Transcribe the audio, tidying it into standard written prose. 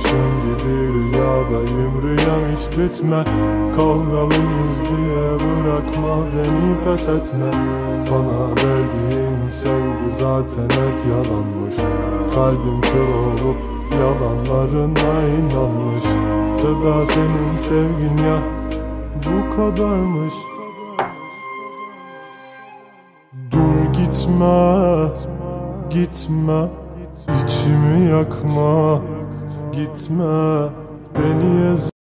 Düşün gibi rüyadayım, rüyam hiç bitme. Kavgalıyız diye bırakma beni, pes etme. Bana verdiğin sevgi zaten hep yalanmış. Kalbim kör olup yalanlarına inanmış. Da senin sevgin ya bu kadarmış. Dur gitme, gitme, içimi yakma. Gitme, beni